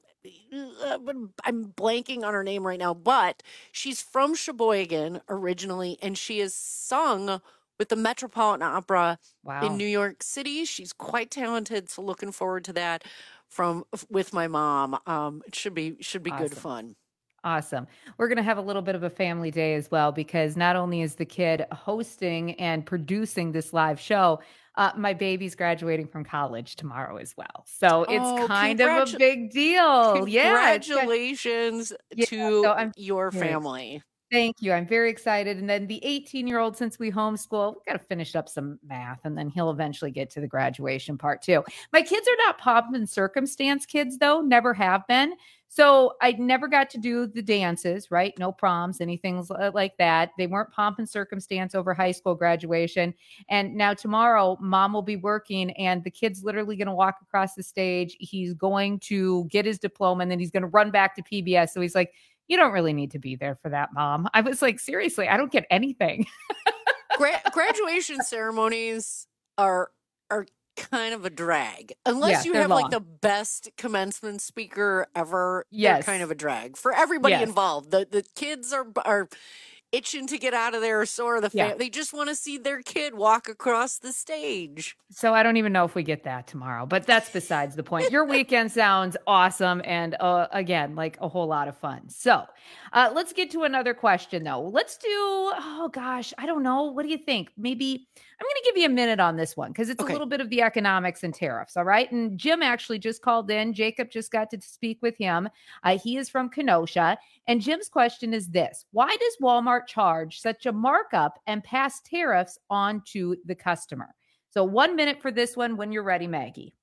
I'm blanking on her name right now, but she's from Sheboygan originally, and she is sung with the Metropolitan Opera Wow. in New York City. She's quite talented, so looking forward to that from with my mom. Um, it should be should be good Awesome. fun. Awesome. We're going to have a little bit of a family day as well, because not only is the kid hosting and producing this live show, uh, my baby's graduating from college tomorrow as well. So it's Oh, kind of congratu- a big deal. Yeah. it's got- Congratulations Yeah, to so I'm your very family. Thank you. I'm very excited. And then the eighteen-year-old, since we homeschool, we got to finish up some math, and then he'll eventually get to the graduation part too. My kids are not pomp and circumstance kids, though, never have been. So I never got to do the dances, right? No proms, anything like that. They weren't pomp and circumstance over high school graduation. And now tomorrow, mom will be working, and the kid's literally going to walk across the stage. He's going to get his diploma, and then he's going to run back to P B S. So he's like, you don't really need to be there for that, Mom. I was like, seriously, I don't get anything. Gra- graduation ceremonies are are kind of a drag. Unless Yeah, you they're have like long. the best commencement speaker ever, Yes. they're kind of a drag for everybody Yes. involved. The the kids are are itching to get out of there, so are the fam- Yeah. they just want to see their kid walk across the stage. So I don't even know if we get that tomorrow, but that's besides the point. Your weekend sounds awesome. And uh, again, like a whole lot of fun. So uh, let's get to another question though. Let's do, oh gosh, I don't know. What do you think? Maybe I'm going to give you a minute on this one, because it's Okay. a little bit of the economics and tariffs. All right. And Jim actually just called in. Jacob just got to speak with him. Uh, he is from Kenosha. And Jim's question is this: why does Walmart charge such a markup and pass tariffs on to the customer? So one minute for this one when you're ready, Maggie.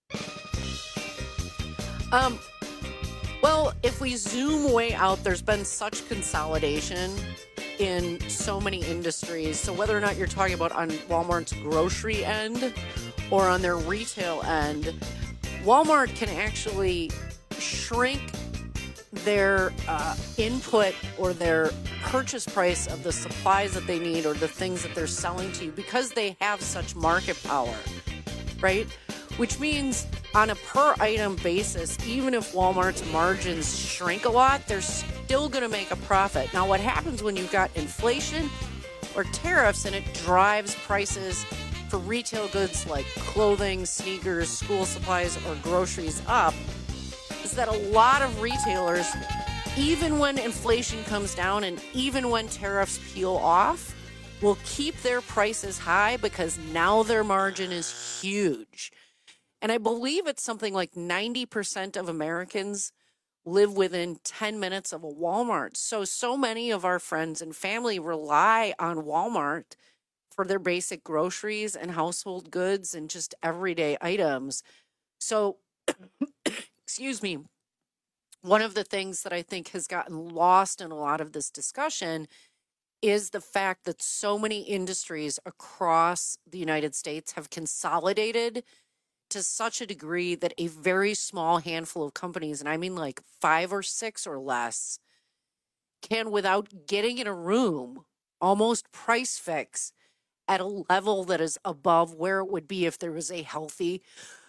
Um, well, if we zoom way out, there's been such consolidation in so many industries. So whether or not you're talking about on Walmart's grocery end or on their retail end, Walmart can actually shrink their uh, input or their purchase price of the supplies that they need or the things that they're selling to you, because they have such market power, right? Which means on a per item basis, even if Walmart's margins shrink a lot, they're still going to make a profit. Now, what happens when you've got inflation or tariffs and it drives prices for retail goods like clothing, sneakers, school supplies, or groceries up, is that a lot of retailers, even when inflation comes down and even when tariffs peel off, will keep their prices high because now their margin is huge. And I believe it's something like ninety percent of Americans live within ten minutes of a Walmart. So, so many of our friends and family rely on Walmart for their basic groceries and household goods and just everyday items. So, excuse me, one of the things that I think has gotten lost in a lot of this discussion is the fact that so many industries across the United States have consolidated to such a degree that a very small handful of companies, and I mean like five or six or less, can, without getting in a room, almost price fix at a level that is above where it would be if there was a healthy,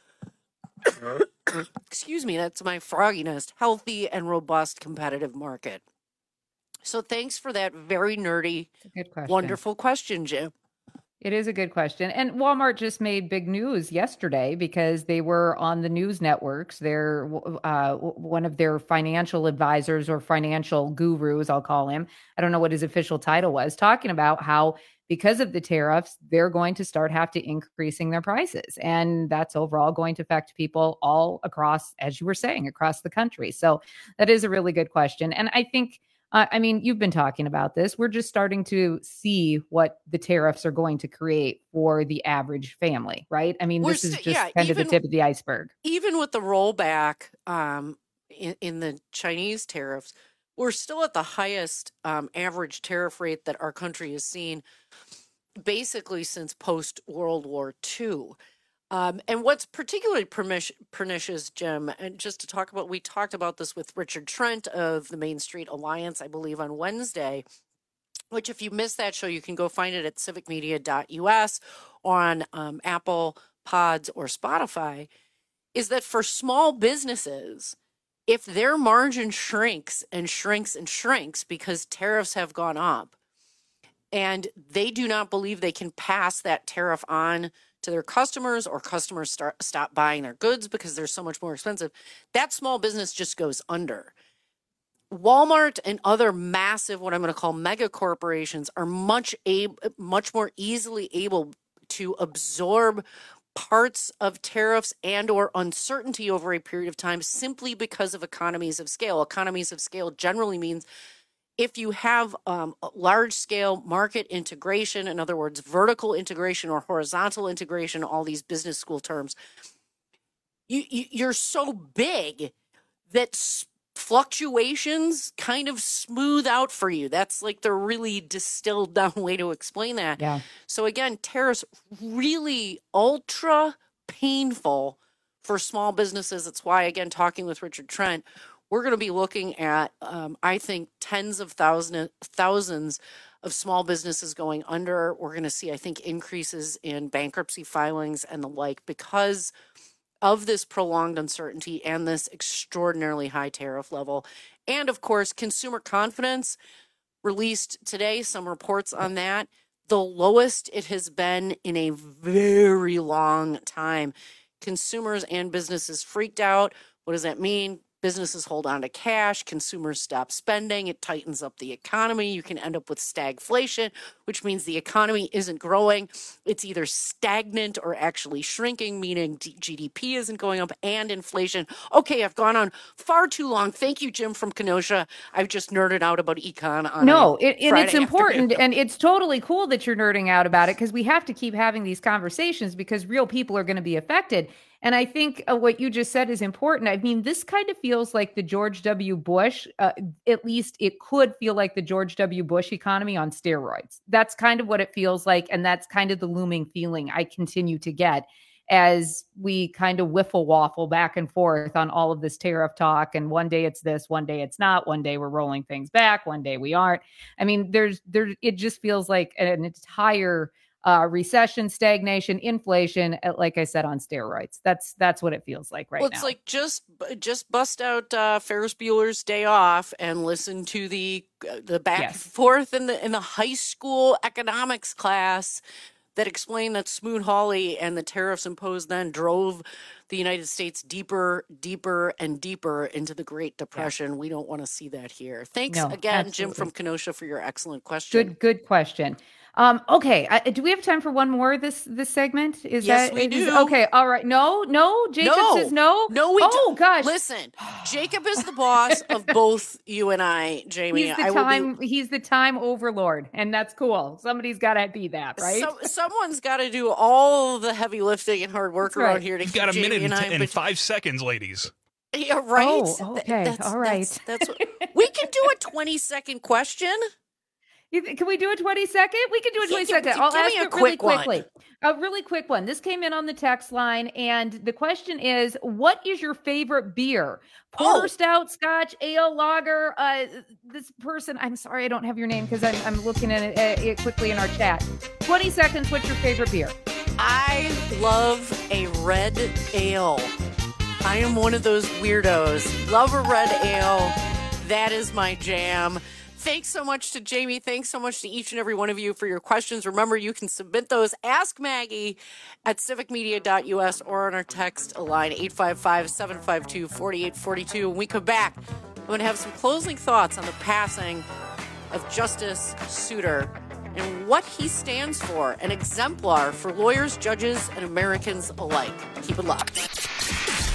excuse me, that's my froggy nest, healthy and robust competitive market. So thanks for that very nerdy, Good question. wonderful question, Jim. It is a good question. And Walmart just made big news yesterday because they were on the news networks. They're uh, one of their financial advisors or financial gurus, I'll call him. I don't know what his official title was, talking about how because of the tariffs, they're going to start have to increasing their prices. And that's overall going to affect people all across, as you were saying, across the country. So that is a really good question. And I think Uh, I mean, you've been talking about this. We're just starting to see what the tariffs are going to create for the average family, right? I mean, We're this is st- just yeah, kind even- of the tip of the iceberg. Even with the rollback um, in, in the Chinese tariffs, we're still at the highest um, average tariff rate that our country has seen basically since post-World War Two. Um, and what's particularly pernic- pernicious, Jim, and just to talk about, we talked about this with Richard Trent of the Main Street Alliance, I believe, on Wednesday, which if you missed that show, you can go find it at civic media dot U S on um, Apple Pods or Spotify, is that for small businesses, if their margin shrinks and shrinks and shrinks because tariffs have gone up, and they do not believe they can pass that tariff on to their customers, or customers start stop buying their goods because they're so much more expensive, that small business just goes under. Walmart and other massive, what I'm going to call mega corporations, are much ab- much more easily able to absorb parts of tariffs and or uncertainty over a period of time simply because of economies of scale. Economies of scale generally means if you have um, large-scale market integration, in other words, vertical integration or horizontal integration, all these business school terms, you, you, you're so big that s- fluctuations kind of smooth out for you. That's like the really distilled down way to explain that. Yeah. So again, tariffs really ultra painful for small businesses. It's why, again, talking with Richard Trent, we're going to be looking at, um, I think, tens of thousand, thousands of small businesses going under. We're going to see, I think, increases in bankruptcy filings and the like because of this prolonged uncertainty and this extraordinarily high tariff level. And, of course, consumer confidence released today, some reports on that, the lowest it has been in a very long time. Consumers and businesses freaked out. What does that mean? Businesses hold on to cash, consumers stop spending, it tightens up the economy. You can end up with stagflation, which means the economy isn't growing. It's either stagnant or actually shrinking, meaning G D P isn't going up, and inflation. Okay, I've gone on far too long. Thank you, Jim from Kenosha. I've just nerded out about econ on No, a it, and Friday it's important, afternoon. and it's totally cool that you're nerding out about it because we have to keep having these conversations because real people are going to be affected. And I think uh, what you just said is important. I mean, this kind of feels like the George W. Bush, uh, at least it could feel like the George W. Bush economy on steroids. That's kind of what it feels like. And that's kind of the looming feeling I continue to get as we kind of whiffle waffle back and forth on all of this tariff talk. And one day it's this, one day it's not. One day we're rolling things back. One day we aren't. I mean, there's there. It just feels like an entire Uh, recession, stagnation, inflation, uh, like I said, on steroids. That's that's what it feels like right well, now. it's like just just bust out uh, Ferris Bueller's Day Off and listen to the uh, the back Yes. and forth in the in the high school economics class that explained that Smoot-Hawley and the tariffs imposed then drove the United States deeper, deeper, and deeper into the Great Depression. Yeah. We don't want to see that here. Thanks No, again, absolutely. Jim from Kenosha, for your excellent question. Good, good question. Um, okay, I, do we have time for one more this this segment? Is Yes, that we is- do. Okay, all right. No, no. Jacob No. says no. No, we Oh don't. gosh, Listen, Jacob is the boss of both you and I, Jamie. he's the I will time. be He's the time overlord, and that's cool. Somebody's got to be that, right? So, someone's got to do all the heavy lifting and hard work That's around right. here to You've keep got a Jamie minute and and, I. t- and but- five seconds, ladies. Yeah, right. Oh, Th- okay, That's, all right. That's, that's what, we can do a twenty second question. You th- Can we do a twenty second? We can do a Yeah, twenty give- second. give I'll me ask a it really quick one. quickly. A really quick one. This came in on the text line, and the question is, what is your favorite beer? Porter, Oh. stout, scotch, ale, lager? Uh, this person, I'm sorry, I don't have your name because I'm, I'm looking at it, uh, it quickly in our chat. twenty seconds, what's your favorite beer? I love a red ale. I am one of those weirdos. Love a red ale. That is my jam. Thanks so much to Jamie. Thanks so much to each and every one of you for your questions. Remember, you can submit those. Ask Maggie at civic media dot U S or on our text line eight five five, seven five two, four eight four two. When we come back, I'm going to have some closing thoughts on the passing of Justice Souter and what he stands for, an exemplar for lawyers, judges, and Americans alike. Keep it locked.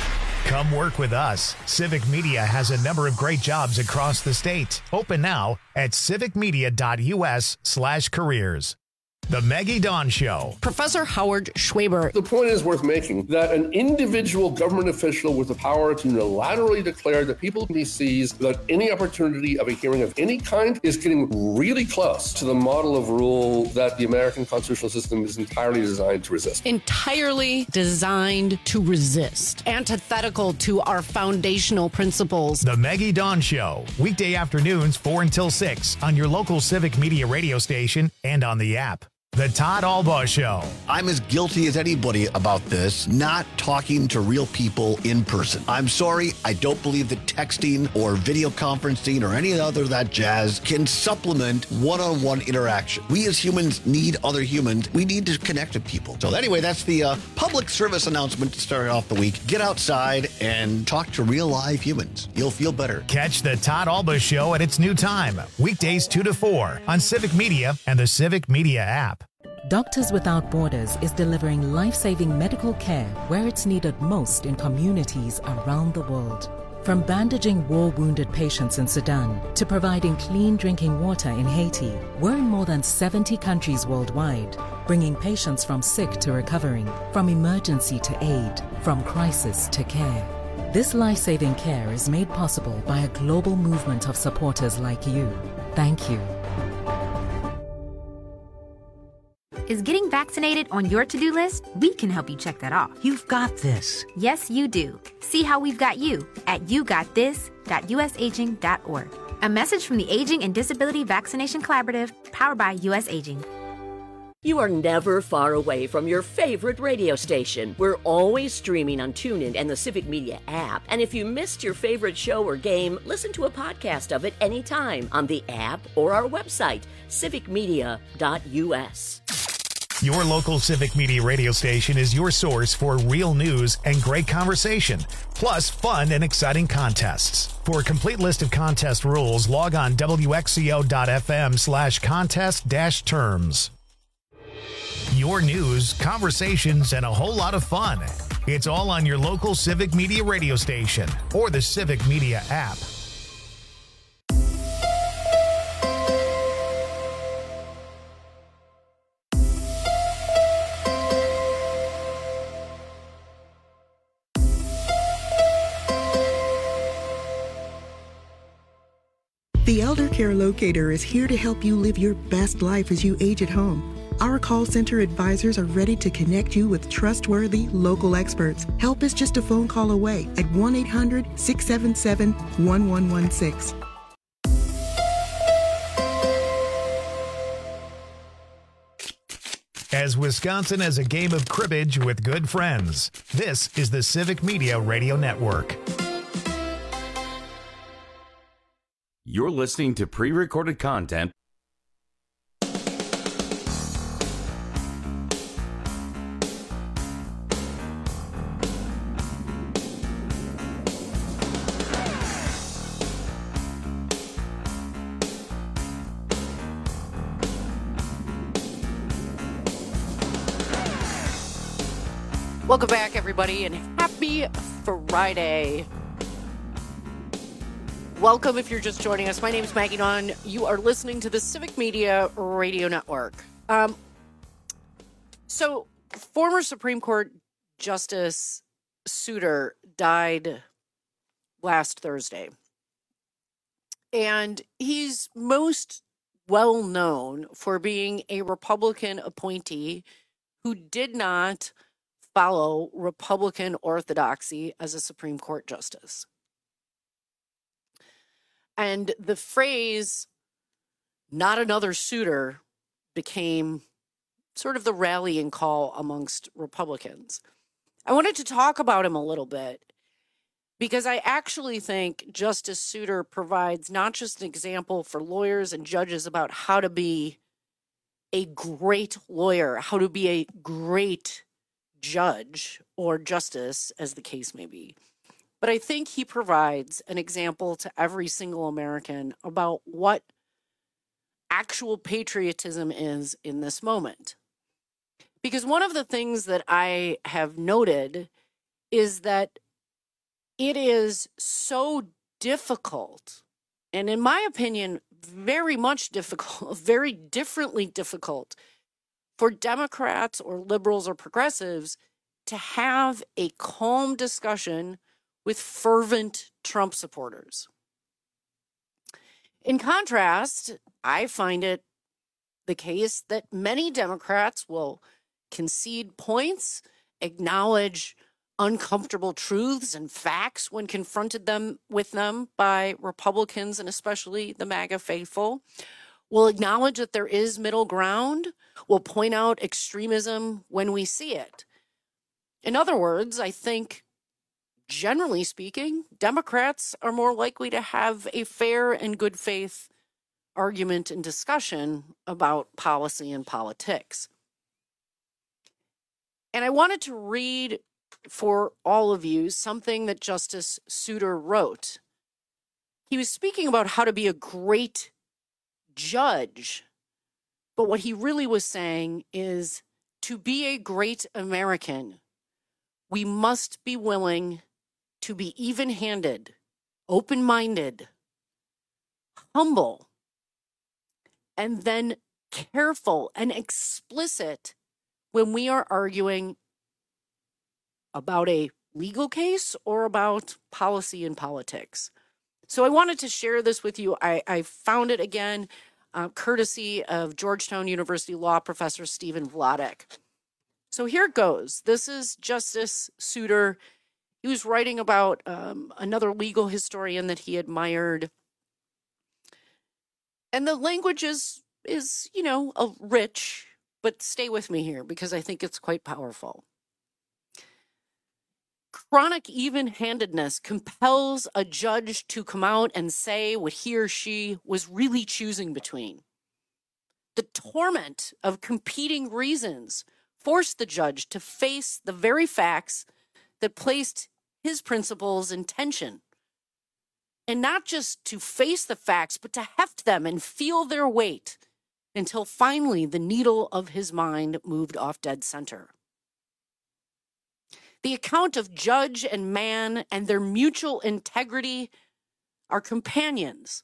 Come work with us. Civic Media has a number of great jobs across the state. Open now at civicmedia.us slash careers. The Maggie Dawn Show. Professor Howard Schwaber. The point is worth making that an individual government official with the power to unilaterally declare that people can be seized without any opportunity of a hearing of any kind is getting really close to the model of rule that the American constitutional system is entirely designed to resist. Entirely designed to resist. Antithetical to our foundational principles. The Maggie Dawn Show. Weekday afternoons, four until six on your local Civic Media radio station and on the app. The Todd Albaugh Show. I'm as guilty as anybody about this, not talking to real people in person. I'm sorry, I don't believe that texting or video conferencing or any other of that jazz can supplement one-on-one interaction. We as humans need other humans. We need to connect with people. So anyway, that's the uh, public service announcement to start off the week. Get outside and talk to real live humans. You'll feel better. Catch the Todd Albaugh Show at its new time, weekdays two to four on Civic Media and the Civic Media app. Doctors Without Borders is delivering life-saving medical care where it's needed most in communities around the world. From bandaging war-wounded patients in Sudan to providing clean drinking water in Haiti, we're in more than seventy countries worldwide, bringing patients from sick to recovering, from emergency to aid, from crisis to care. This life-saving care is made possible by a global movement of supporters like you. Thank you. Is getting vaccinated on your to-do list? We can help you check that off. You've got this. Yes, you do. See how we've got you at you got this dot u s aging dot org. A message from the Aging and Disability Vaccination Collaborative, powered by U S Aging. You are never far away from your favorite radio station. We're always streaming on TuneIn and the Civic Media app. And if you missed your favorite show or game, listen to a podcast of it anytime on the app or our website, civic media dot u s. Your local Civic Media radio station is your source for real news and great conversation, plus fun and exciting contests. For a complete list of contest rules, log on w x c o dot f m slash contest dash terms. Your news, conversations, and a whole lot of fun. It's all on your local Civic Media radio station or the Civic Media app. The Elder Care Locator is here to help you live your best life as you age at home. Our call center advisors are ready to connect you with trustworthy local experts. Help is just a phone call away at one eight hundred, six seven seven, one one one six. As Wisconsin has a game of cribbage with good friends, this is the Civic Media Radio Network. You're listening to pre-recorded content. Welcome back, everybody, and happy Friday. Welcome if you're just joining us. My name is Maggie Dawn. You are listening to the Civic Media Radio Network. Um, so, former Supreme Court Justice Souter died last Thursday. And he's most well known for being a Republican appointee who did not follow Republican orthodoxy as a Supreme Court justice. And the phrase, not another Souter, became sort of the rallying call amongst Republicans. I wanted to talk about him a little bit because I actually think Justice Souter provides not just an example for lawyers and judges about how to be a great lawyer, how to be a great judge or justice, as the case may be. But I think he provides an example to every single American about what actual patriotism is in this moment. Because one of the things that I have noted is that it is so difficult, and in my opinion, very much difficult, very differently difficult for Democrats or liberals or progressives to have a calm discussion with fervent Trump supporters. In contrast, I find it the case that many Democrats will concede points, acknowledge uncomfortable truths and facts when confronted them with them by Republicans and especially the MAGA faithful, will acknowledge that there is middle ground, will point out extremism when we see it. In other words, I think, generally speaking, Democrats are more likely to have a fair and good faith argument and discussion about policy and politics. And I wanted to read for all of you something that Justice Souter wrote. He was speaking about how to be a great judge, but what he really was saying is to be a great American, we must be willing to be even-handed, open-minded, humble, and then careful and explicit when we are arguing about a legal case or about policy and politics. So I wanted to share this with you. I, I found it again, uh, courtesy of Georgetown University law professor Stephen Vladeck. So here it goes. This is Justice Souter. He was writing about um, another legal historian that he admired. And the language is, is, you know, a rich, but stay with me here because I think it's quite powerful. Chronic even-handedness compels a judge to come out and say what he or she was really choosing between. The torment of competing reasons forced the judge to face the very facts that placed his principles in tension. And not just to face the facts, but to heft them and feel their weight until finally the needle of his mind moved off dead center. The account of judge and man and their mutual integrity are companions.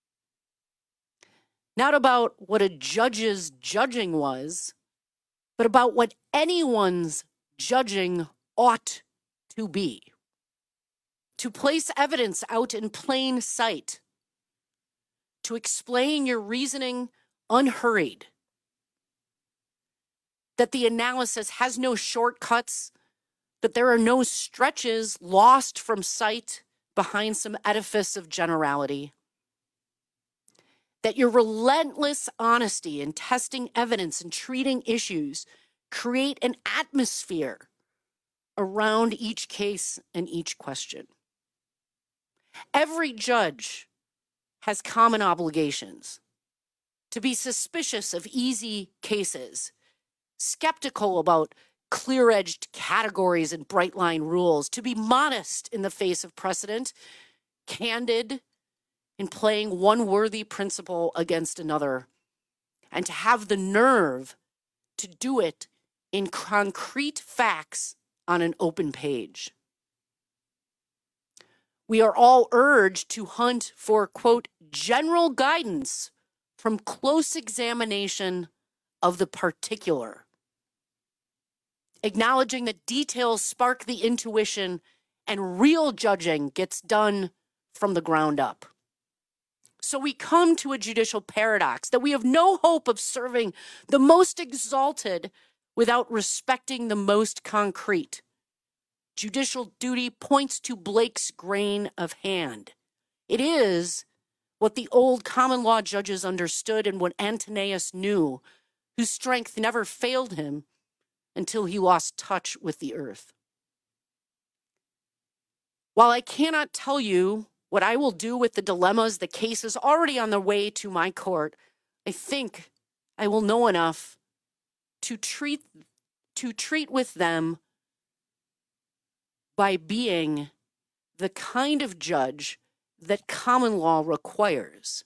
Not about what a judge's judging was, but about what anyone's judging ought to be. To place evidence out in plain sight. To explain your reasoning unhurried. That the analysis has no shortcuts, that there are no stretches lost from sight behind some edifice of generality. That your relentless honesty in testing evidence and treating issues create an atmosphere around each case and each question. Every judge has common obligations to be suspicious of easy cases, skeptical about clear-edged categories and bright-line rules, to be modest in the face of precedent, candid in playing one worthy principle against another, and to have the nerve to do it in concrete facts on an open page. We are all urged to hunt for, quote, general guidance from close examination of the particular, acknowledging that details spark the intuition and real judging gets done from the ground up. So we come to a judicial paradox that we have no hope of serving the most exalted without respecting the most concrete. Judicial duty points to Blake's grain of hand. It is what the old common law judges understood and what Antoninus knew, whose strength never failed him until he lost touch with the earth. While I cannot tell you what I will do with the dilemmas, the cases already on their way to my court, I think I will know enough to treat, to treat with them by being the kind of judge that common law requires.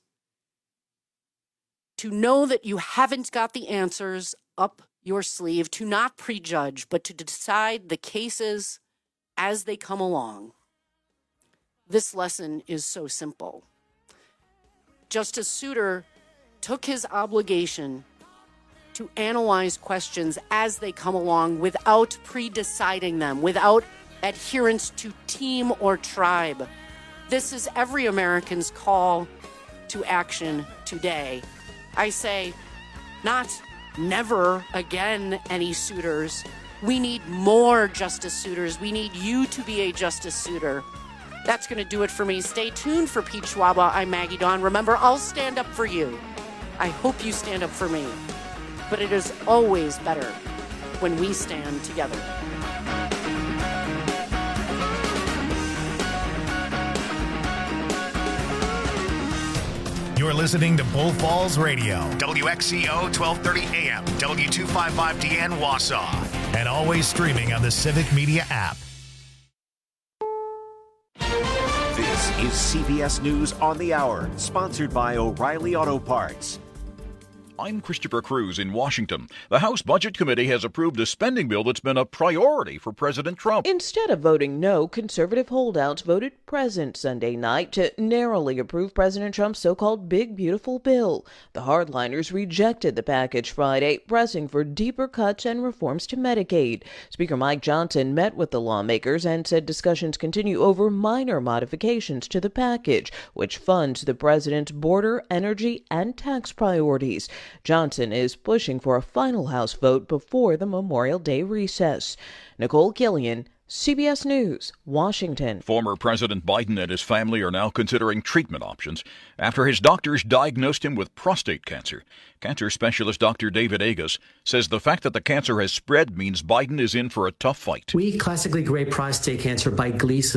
To know that you haven't got the answers up your sleeve, to not prejudge, but to decide the cases as they come along. this lesson is so simple. Justice Souter took his obligation to analyze questions as they come along without pre-deciding them, without adherence to team or tribe. This is every American's call to action today. I say, not never again any Souters. We need more Justice Souters. We need you to be a Justice Souter. That's going to do it for me. Stay tuned for Pete Schwaba. I'm Maggie Dawn. Remember, I'll stand up for you. I hope you stand up for me. But it is always better when we stand together. You're listening to Bull Falls Radio, W X C O twelve thirty A M, W two fifty-five D N Wausau, and always streaming on the Civic Media app. This is C B S News on the Hour, sponsored by O'Reilly Auto Parts. I'm Christopher Cruz in Washington. The House Budget Committee has approved a spending bill that's been a priority for President Trump. Instead of voting no, conservative holdouts voted present Sunday night to narrowly approve President Trump's so-called Big Beautiful Bill. The hardliners rejected the package Friday, pressing for deeper cuts and reforms to Medicaid. Speaker Mike Johnson met with the lawmakers and said discussions continue over minor modifications to the package, which funds the president's border, energy, and tax priorities. Johnson is pushing for a final House vote before the Memorial Day recess. Nicole Killian, C B S News, Washington. Former President Biden and his family are now considering treatment options after his doctors diagnosed him with prostate cancer. Cancer specialist Doctor David Agus says the fact that the cancer has spread means Biden is in for a tough fight. We classically grade prostate cancer by Gleason.